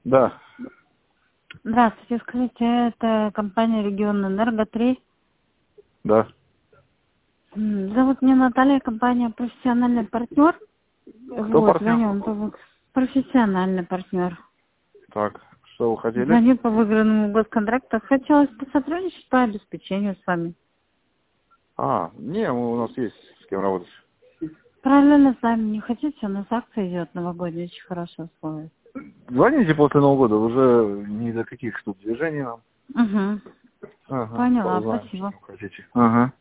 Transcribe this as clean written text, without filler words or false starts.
Да. Здравствуйте, скажите, это компания «Регион Энерго 3». Да. Зовут меня Наталья, компания «Профессиональный партнер». Кто Вот, партнер? звоню вам по профессиональный партнер. Так, что вы хотели? Звоню по выигранному госконтракту. Хотелось посотрудничать по обеспечению с вами. Не, у нас есть с кем работать. Параллельно с вами не хотите? У нас акция идет новогодняя, очень хорошие условия. Звоните после Нового года, уже ни до каких тут движений нам. Угу. Ага, Поняла, позвоните, спасибо. если хотите. Ага.